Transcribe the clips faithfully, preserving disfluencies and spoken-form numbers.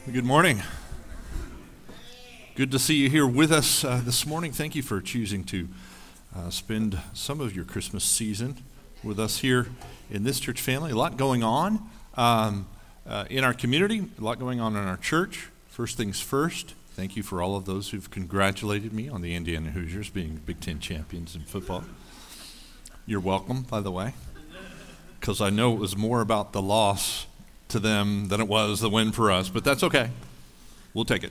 Good morning. Good to see you here with us uh, this morning. Thank you for choosing to uh, spend some of your Christmas season with us here in this church family. A lot going on um, uh, in our community, a lot going on in our church. First things first, thank you for all of those who've congratulated me on the Indiana Hoosiers being Big Ten champions in football. You're welcome, by the way, because I know it was more about the loss to them than it was the win for us, but that's okay. We'll take it.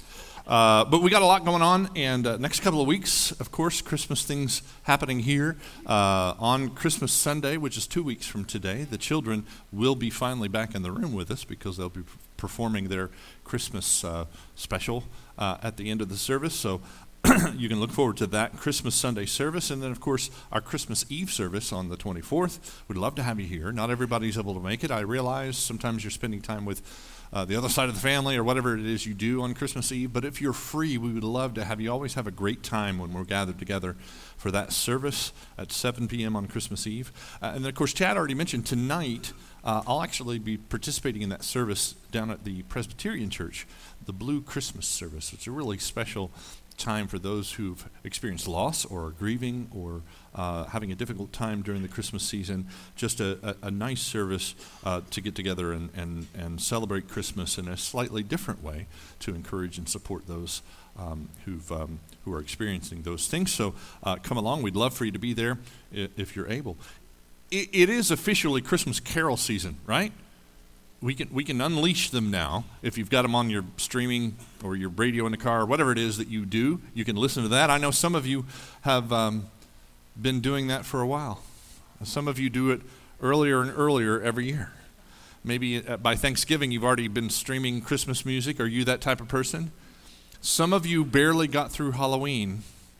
Uh, but we got a lot going on, and uh, next couple of weeks, of course, Christmas things happening here. Uh, on Christmas Sunday, which is two weeks from today, the children will be finally back in the room with us because they'll be performing their Christmas uh, special uh, at the end of the service. So you can look forward to that Christmas Sunday service. And then, of course, our Christmas Eve service on the twenty-fourth. We'd love to have you here. Not everybody's able to make it. I realize sometimes you're spending time with uh, the other side of the family or whatever it is you do on Christmas Eve. But if you're free, we would love to have you. Always have a great time when we're gathered together for that service at seven p.m. on Christmas Eve. Uh, and then, of course, Chad already mentioned tonight, uh, I'll actually be participating in that service down at the Presbyterian Church, the Blue Christmas service. It's a really special time for those who've experienced loss or are grieving or uh, having a difficult time during the Christmas season. Just a, a, a nice service uh, to get together and, and, and celebrate Christmas in a slightly different way to encourage and support those um, who've um, who are experiencing those things. So uh, come along. We'd love for you to be there if you're able. It, it is officially Christmas carol season, right? We can we can unleash them now. If you've got them on your streaming or your radio in the car or whatever it is that you do, you can listen to that. I know some of you have um, been doing that for a while. Some of you do it earlier and earlier every year. Maybe by Thanksgiving you've already been streaming Christmas music. Are you that type of person? Some of you barely got through Halloween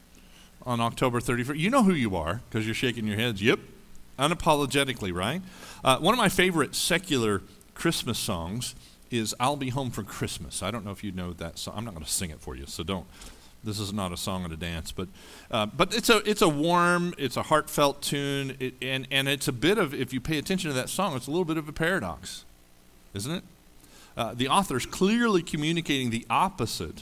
on October thirty-first. You know who you are because you're shaking your heads. Yep, unapologetically, right? Uh, one of my favorite secular Christmas songs is I'll Be Home for Christmas. I don't know if you know that song. I'm not going to sing it for you, so don't. This is not a song and a dance, but uh, but it's a it's a warm, it's a heartfelt tune, it, and, and it's a bit of, if you pay attention to that song, it's a little bit of a paradox, isn't it? Uh, the author's clearly communicating the opposite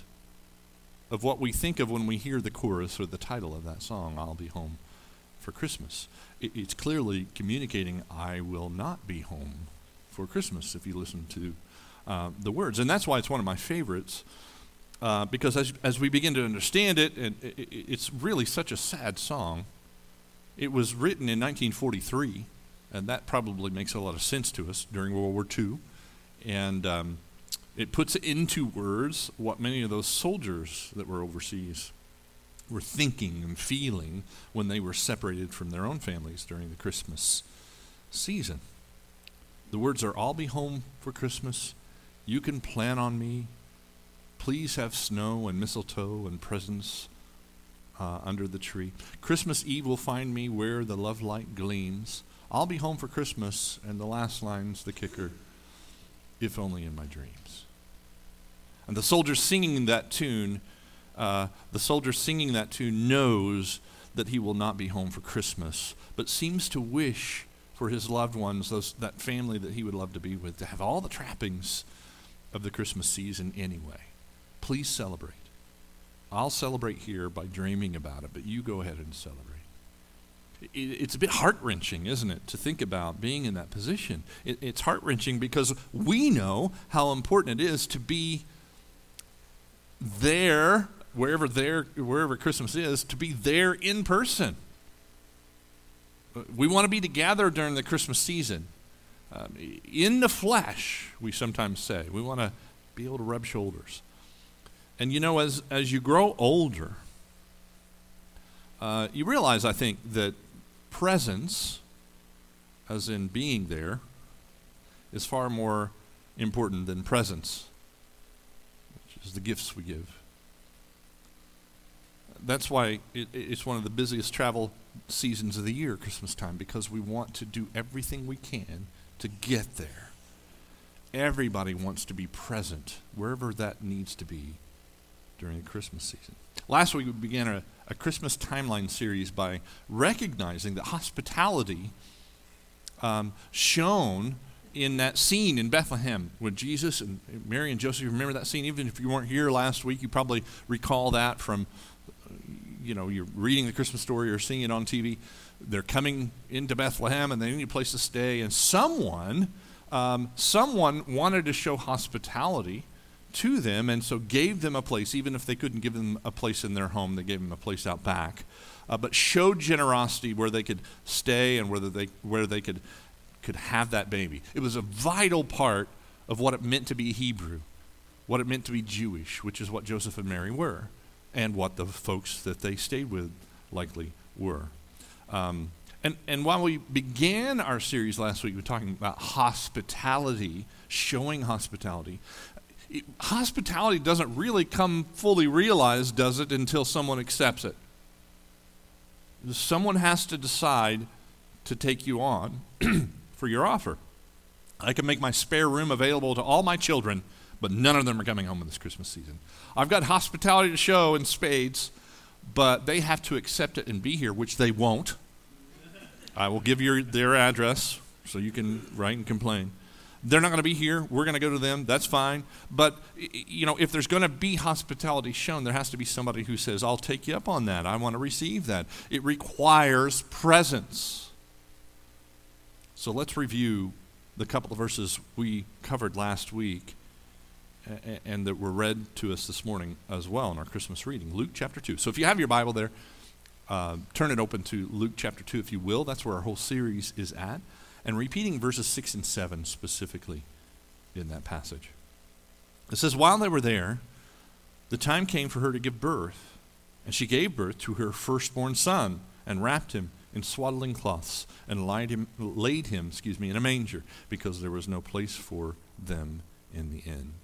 of what we think of when we hear the chorus or the title of that song, I'll Be Home for Christmas. It, it's clearly communicating, I will not be home for Christmas, if you listen to uh, the words. And that's why it's one of my favorites, uh, because as as we begin to understand it, and it, it, it's really such a sad song. It was written in nineteen forty-three, and that probably makes a lot of sense to us during World War Two. And um, it puts into words what many of those soldiers that were overseas were thinking and feeling when they were separated from their own families during the Christmas season. The words are, I'll be home for Christmas. You can plan on me. Please have snow and mistletoe and presents uh, under the tree. Christmas Eve will find me where the love light gleams. I'll be home for Christmas. And the last line's the kicker, if only in my dreams. And the soldier singing that tune, uh, the soldier singing that tune knows that he will not be home for Christmas, but seems to wish for his loved ones, those that family that he would love to be with, to have all the trappings of the Christmas season anyway. Please celebrate. I'll celebrate here by dreaming about it, but you go ahead and celebrate. It, it's a bit heart-wrenching, isn't it, to think about being in that position. It, it's heart-wrenching because we know how important it is to be there, wherever there, wherever Christmas is, to be there in person. We want to be together during the Christmas season. Um, in the flesh, we sometimes say. We want to be able to rub shoulders. And you know, as as you grow older, uh, you realize, I think, that presence, as in being there, is far more important than presence, which is the gifts we give. That's why it, it's one of the busiest travel seasons of the year, Christmas time, because we want to do everything we can to get there. Everybody wants to be present wherever that needs to be during the Christmas season. Last week we began a, a Christmas timeline series by recognizing that hospitality um, shown in that scene in Bethlehem with Jesus and Mary and Joseph. You remember that scene? Even if you weren't here last week, you probably recall that from, you know, you're reading the Christmas story or seeing it on T V. They're coming into Bethlehem and they need a place to stay. And someone, um, someone wanted to show hospitality to them, and so gave them a place. Even if they couldn't give them a place in their home, they gave them a place out back. Uh, but showed generosity where they could stay and where they where they could could have that baby. It was a vital part of what it meant to be Hebrew, what it meant to be Jewish, which is what Joseph and Mary were, and what the folks that they stayed with likely were. Um, and, and while we began our series last week, we were talking about hospitality, showing hospitality. It, hospitality doesn't really come fully realized, does it, until someone accepts it. Someone has to decide to take you on for your offer. I can make my spare room available to all my children, but none of them are coming home this Christmas season. I've got hospitality to show in spades, but they have to accept it and be here, which they won't. I will give you their address so you can write and complain. They're not going to be here. We're going to go to them. That's fine. But, you know, if there's going to be hospitality shown, there has to be somebody who says, I'll take you up on that. I want to receive that. It requires presence. So let's review the couple of verses we covered last week and that were read to us this morning as well in our Christmas reading. Luke chapter two. So if you have your Bible there, uh, turn it open to Luke chapter two, if you will. That's where our whole series is at. And repeating verses six and seven specifically in that passage. It says, while they were there, the time came for her to give birth, and she gave birth to her firstborn son, and wrapped him in swaddling cloths, and laid him, laid him, excuse me, in a manger, because there was no place for them in the inn.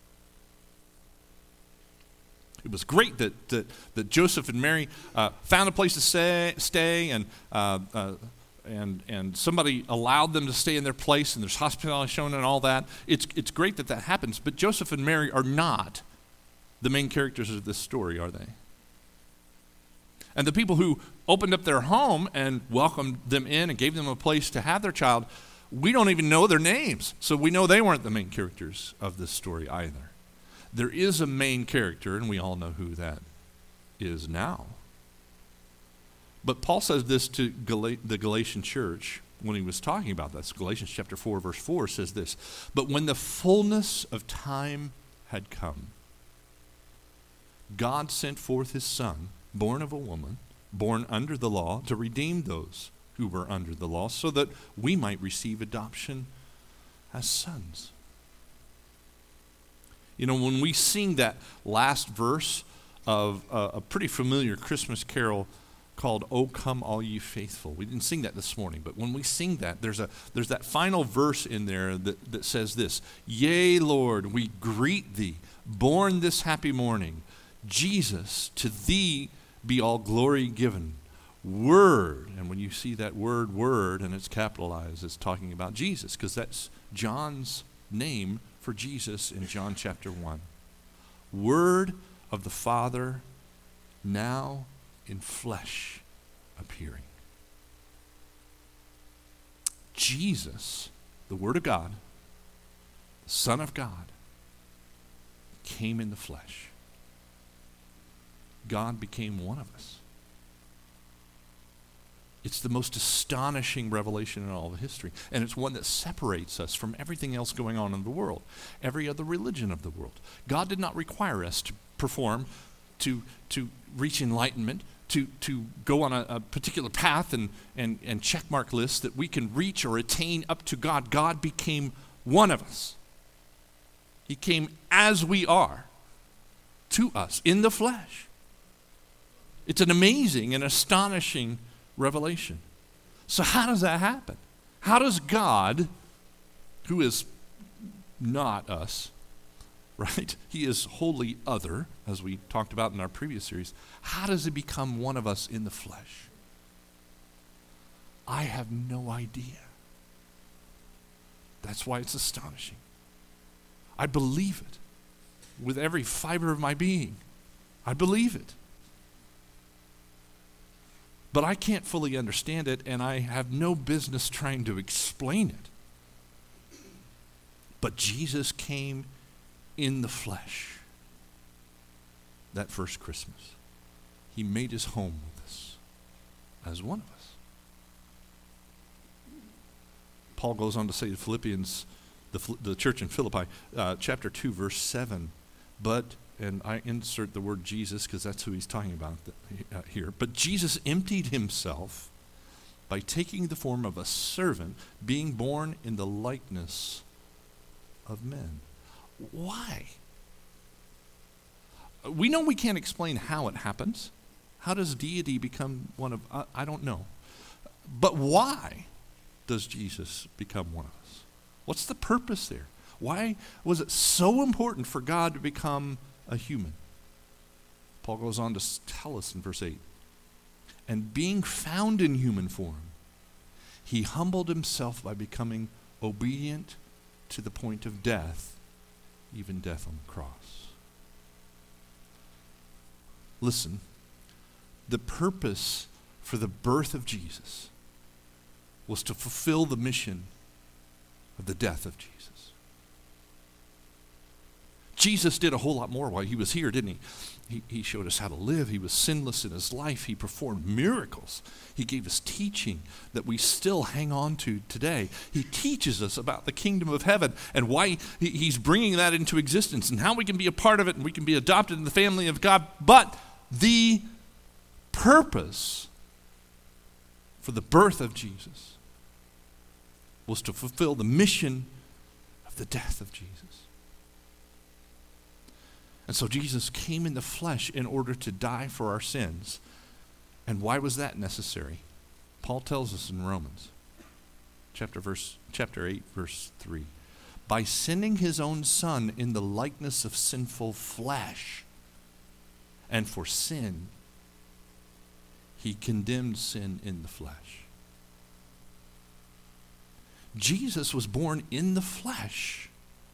It was great that that, that Joseph and Mary uh, found a place to stay, stay and uh, uh, and and somebody allowed them to stay in their place, and there's hospitality shown and all that. It's it's great that that happens, but Joseph and Mary are not the main characters of this story, are they? And the people who opened up their home and welcomed them in and gave them a place to have their child, we don't even know their names, so we know they weren't the main characters of this story either. There is a main character, and we all know who that is now. But Paul says this to Gal- the Galatian church when he was talking about this. Galatians chapter four, verse four says this, but when the fullness of time had come, God sent forth his son, born of a woman, born under the law, to redeem those who were under the law, so that we might receive adoption as sons. You know, when we sing that last verse of uh, a pretty familiar Christmas carol called "O Come All Ye Faithful," we didn't sing that this morning, but when we sing that, there's a there's that final verse in there that, that says this, "Yea, Lord, we greet thee, born this happy morning. Jesus, to thee be all glory given. Word," and when you see that word, word, and it's capitalized, it's talking about Jesus, because that's John's name for Jesus in John chapter one. Word of the Father, now in flesh appearing. Jesus, the Word of God, the Son of God, came in the flesh. God became one of us. It's the most astonishing revelation in all of history, and it's one that separates us from everything else going on in the world, every other religion of the world. God did not require us to perform, to to reach enlightenment, to to go on a, a particular path and, and, and checkmark lists that we can reach or attain up to God. God became one of us. He came as we are to us in the flesh. It's an amazing and astonishing revelation. So how does that happen? How does God, who is not us, right? He is wholly other, as we talked about in our previous series. How does he become one of us in the flesh? I have no idea. That's why it's astonishing. I believe it with every fiber of my being. I believe it. But I can't fully understand it, and I have no business trying to explain it. But Jesus came in the flesh that first Christmas. He made his home with us as one of us. Paul goes on to say to Philippians, the, the church in Philippi, uh, chapter two, verse seven, but, and I insert the word Jesus because that's who he's talking about uh, here, but Jesus emptied himself by taking the form of a servant, being born in the likeness of men. Why? We know we can't explain how it happens. How does deity become one of, uh, I don't know. But why does Jesus become one of us? What's the purpose there? Why was it so important for God to become a human? Paul goes on to tell us in verse eight, and being found in human form, he humbled himself by becoming obedient to the point of death, even death on the cross. Listen, the purpose for the birth of Jesus was to fulfill the mission of the death of Jesus. Jesus did a whole lot more while he was here, didn't he? He, he showed us how to live. He was sinless in his life. He performed miracles. He gave us teaching that we still hang on to today. He teaches us about the kingdom of heaven and why he, he's bringing that into existence and how we can be a part of it and we can be adopted in the family of God. But the purpose for the birth of Jesus was to fulfill the mission of the death of Jesus. And so Jesus came in the flesh in order to die for our sins. And why was that necessary? Paul tells us in Romans chapter verse chapter eight verse three. By sending his own son in the likeness of sinful flesh, and for sin he condemned sin in the flesh. Jesus was born in the flesh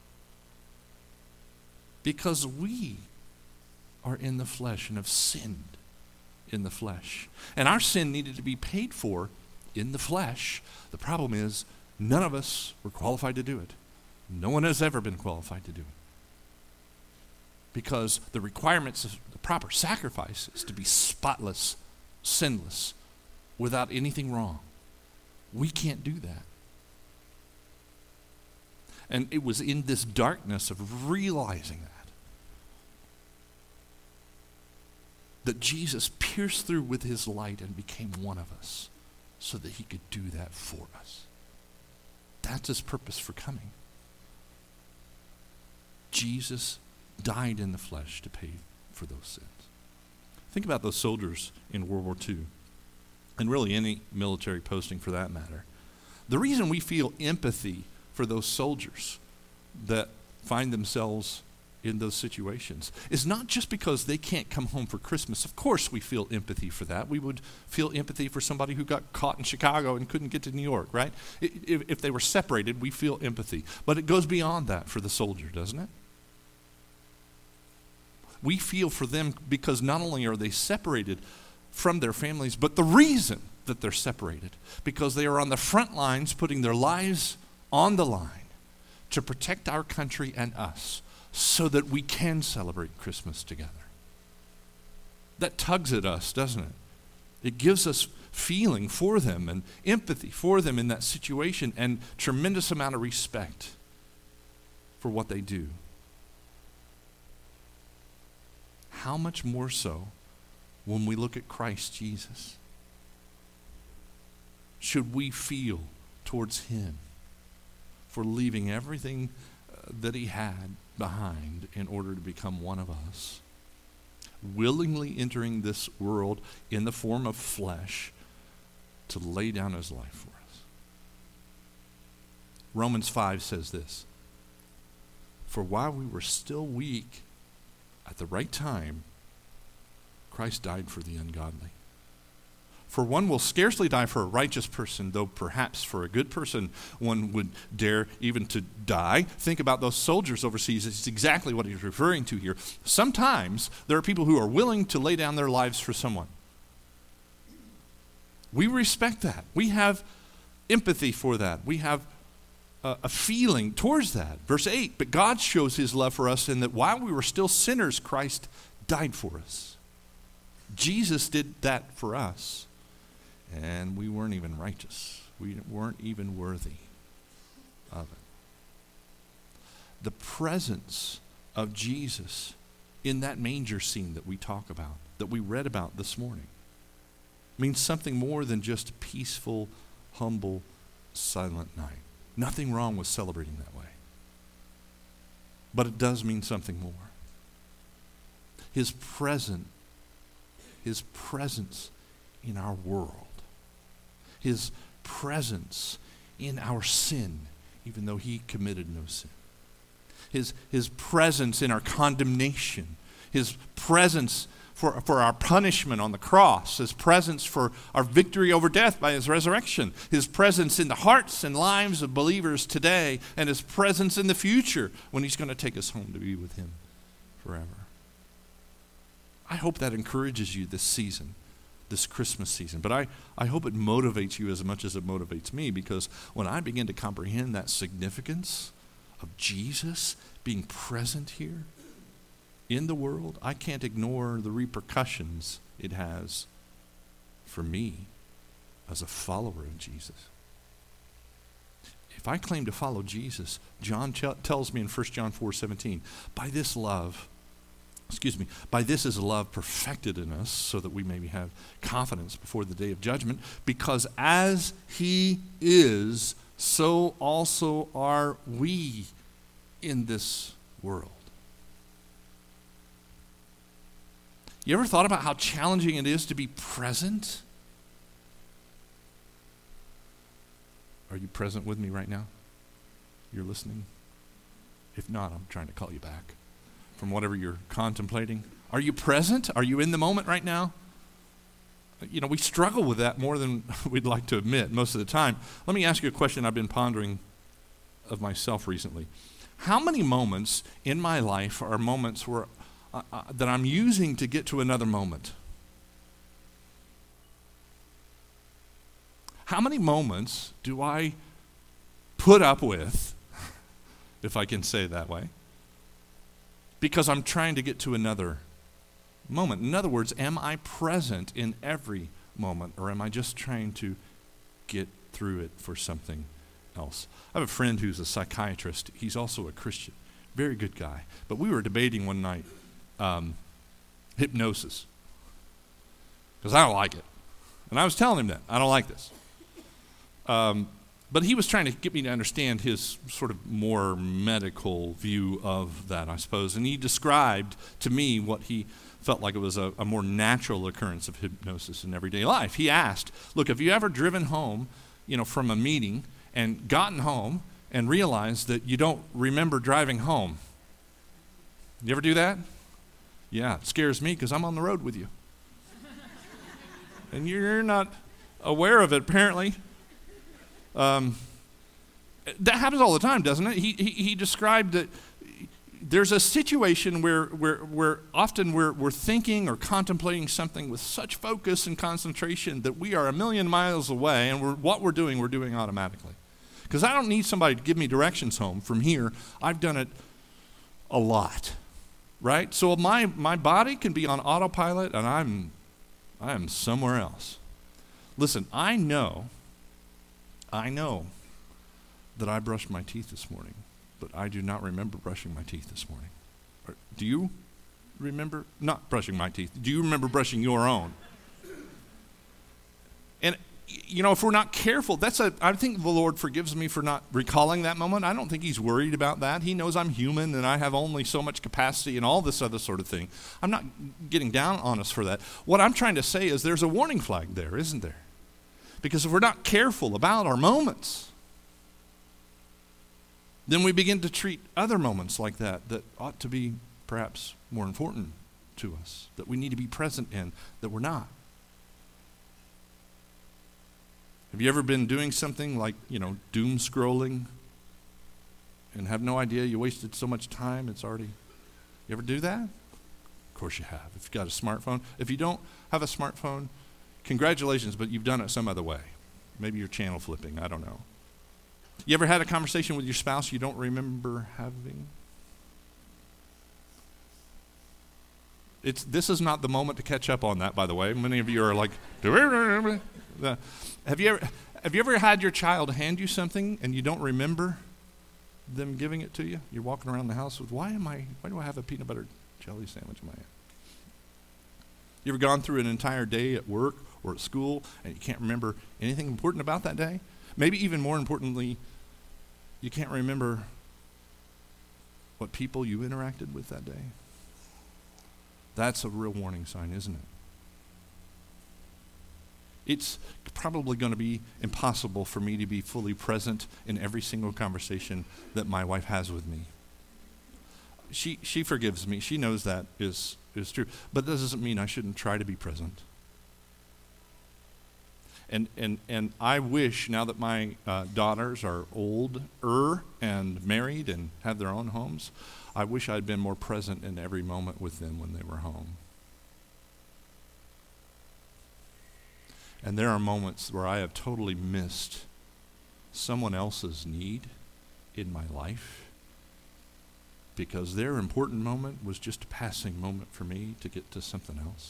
because we are in the flesh and have sinned in the flesh. And our sin needed to be paid for in the flesh. The problem is, none of us were qualified to do it. No one has ever been qualified to do it. Because the requirements of the proper sacrifice is to be spotless, sinless, without anything wrong. We can't do that. And it was in this darkness of realizing that that Jesus pierced through with his light and became one of us so that he could do that for us. That's his purpose for coming. Jesus died in the flesh to pay for those sins. Think about those soldiers in World War Two, and really any military posting for that matter. The reason we feel empathy for those soldiers that find themselves in those situations is not just because they can't come home for Christmas. Of course we feel empathy for that. We would feel empathy for somebody who got caught in Chicago and couldn't get to New York, right? If, if they were separated, we feel empathy. But it goes beyond that for the soldier, doesn't it? We feel for them because not only are they separated from their families, but the reason that they're separated, because they are on the front lines putting their lives on the line to protect our country and us so that we can celebrate Christmas together. That tugs at us, doesn't it? It gives us feeling for them and empathy for them in that situation and tremendous amount of respect for what they do. How much more so when we look at Christ Jesus? Should we feel towards him for leaving everything uh, that he had behind in order to become one of us, willingly entering this world in the form of flesh to lay down his life for us? Romans five says this, for while we were still weak, at the right time, Christ died for the ungodly. For one will scarcely die for a righteous person, though perhaps for a good person one would dare even to die. Think about those soldiers overseas. It's exactly what he's referring to here. Sometimes there are people who are willing to lay down their lives for someone. We respect that. We have empathy for that. We have a, a feeling towards that. Verse eight, but God shows his love for us in that while we were still sinners, Christ died for us. Jesus did that for us, and we weren't even righteous. We weren't even worthy of it. The presence of Jesus in that manger scene that we talk about, that we read about this morning, means something more than just a peaceful, humble, silent night. Nothing wrong with celebrating that way. But it does mean something more. His present, his presence in our world, his presence in our sin, even though he committed no sin. His, his presence in our condemnation, his presence for, for our punishment on the cross, his presence for our victory over death by his resurrection, his presence in the hearts and lives of believers today, and his presence in the future when he's going to take us home to be with him forever. I hope that encourages you this season, this Christmas season. But I, I hope it motivates you as much as it motivates me, because when I begin to comprehend that significance of Jesus being present here in the world, I can't ignore the repercussions it has for me as a follower of Jesus. If I claim to follow Jesus, John ch- tells me in First John four seventeen, by this love, excuse me, by this is love perfected in us, so that we may have confidence before the day of judgment, because as he is, so also are we in this world. You ever thought about how challenging it is to be present? Are you present with me right now? You're listening? If not, I'm trying to call you back from whatever you're contemplating. Are you present? Are you in the moment right now? You know, we struggle with that more than we'd like to admit most of the time. Let me ask you a question I've been pondering of myself recently. How many moments in my life are moments where uh, uh, that I'm using to get to another moment? How many moments do I put up with, if I can say it that way, because I'm trying to get to another moment? In other words, am I present in every moment, or am I just trying to get through it for something else? I have a friend who's a psychiatrist. He's also a Christian. Very good guy. But we were debating one night um, hypnosis, because I don't like it. And I was telling him that. I don't like this. Um, but he was trying to get me to understand his sort of more medical view of that, I suppose. And he described to me what he felt like it was a, a more natural occurrence of hypnosis in everyday life. He asked, look, have you ever driven home, you know, from a meeting and gotten home and realized that you don't remember driving home? You ever do that? Yeah, it scares me because I'm on the road with you. And you're not aware of it, apparently. Um, that happens all the time, doesn't it? He, he, he described that there's a situation where, where, where often we're, we're thinking or contemplating something with such focus and concentration that we are a million miles away, and we're, what we're doing, we're doing automatically. Because I don't need somebody to give me directions home from here. I've done it a lot, right? So my, my body can be on autopilot, and I'm, I am somewhere else. Listen, I know I know that I brushed my teeth this morning, but I do not remember brushing my teeth this morning. Or, do you remember not brushing my teeth? Do you remember brushing your own? And, you know, if we're not careful, that's a, I think the Lord forgives me for not recalling that moment. I don't think he's worried about that. He knows I'm human and I have only so much capacity and all this other sort of thing. I'm not getting down on us for that. What I'm trying to say is there's a warning flag there, isn't there? Because if we're not careful about our moments, then we begin to treat other moments like that that ought to be perhaps more important to us, that we need to be present in, that we're not. Have you ever been doing something like, you know, doom scrolling and have no idea you wasted so much time, it's already, you ever do that? Of course you have, if you've got a smartphone. If you don't have a smartphone, congratulations, but you've done it some other way. Maybe you're channel flipping, I don't know. You ever had a conversation with your spouse you don't remember having? It's, this is not the moment to catch up on that, by the way. Many of you are like, do we remember? The, have you ever have you ever had your child hand you something and you don't remember them giving it to you? You're walking around the house with, why am I? Why do I have a peanut butter jelly sandwich in my hand? You ever gone through an entire day at work or at school and you can't remember anything important about that day? Maybe even more importantly, you can't remember what people you interacted with that day. That's a real warning sign, isn't it? It's probably going to be impossible for me to be fully present in every single conversation that my wife has with me. She she forgives me. She knows that is, is true. But that doesn't mean I shouldn't try to be present. And and and I wish, now that my uh, daughters are older and married and have their own homes, I wish I'd been more present in every moment with them when they were home. And there are moments where I have totally missed someone else's need in my life because their important moment was just a passing moment for me to get to something else.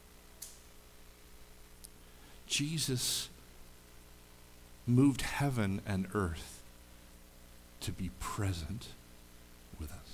Jesus moved heaven and earth to be present with us.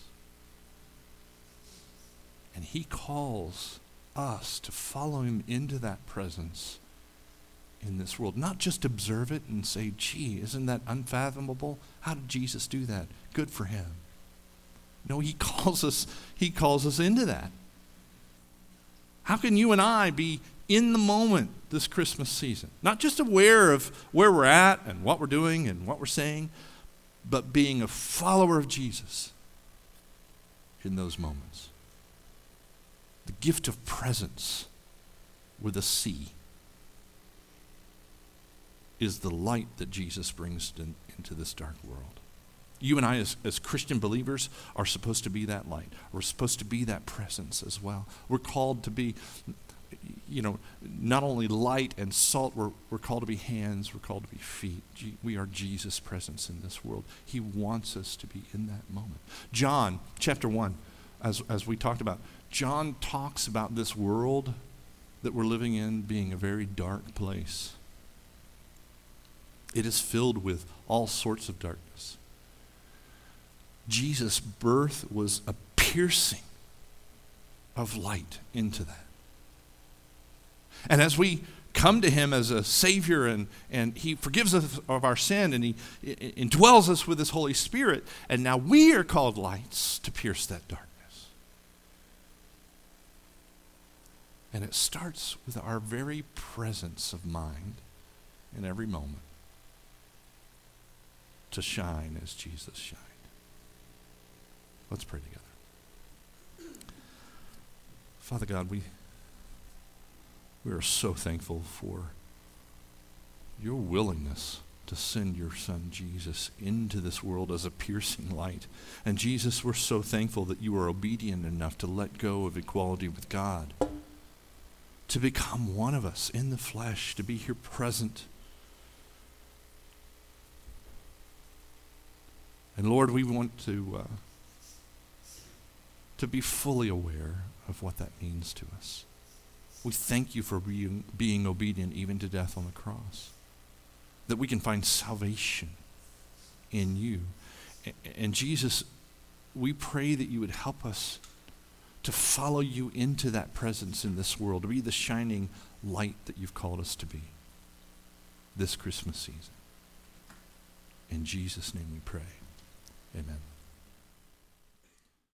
And he calls us to follow him into that presence in this world. Not just observe it and say, gee, isn't that unfathomable? How did Jesus do that? Good for him. No, he calls us, he calls us into that. How can you and I be in the moment this Christmas season? Not just aware of where we're at and what we're doing and what we're saying, but being a follower of Jesus in those moments. The gift of presence with a C is the light that Jesus brings in, into this dark world. You and I as, as Christian believers are supposed to be that light. We're supposed to be that presence as well. We're called to be, you know, not only light and salt, we're, we're called to be hands, we're called to be feet. G- we are Jesus' presence in this world. He wants us to be in that moment. John chapter one, as, as we talked about, John talks about this world that we're living in being a very dark place. It is filled with all sorts of darkness. Jesus' birth was a piercing of light into that. And as we come to him as a Savior and, and he forgives us of our sin and he indwells us with his Holy Spirit, and now we are called lights to pierce that darkness. And it starts with our very presence of mind in every moment to shine as Jesus shined. Let's pray together. Father God, we, we are so thankful for your willingness to send your son Jesus into this world as a piercing light. And Jesus, we're so thankful that you are obedient enough to let go of equality with God, to become one of us in the flesh, to be here present. And Lord, we want to uh, to be fully aware of what that means to us. We thank you for being, being obedient even to death on the cross, that we can find salvation in you. And, and Jesus, we pray that you would help us to follow you into that presence in this world, to be the shining light that you've called us to be this Christmas season. In Jesus' name we pray. Amen.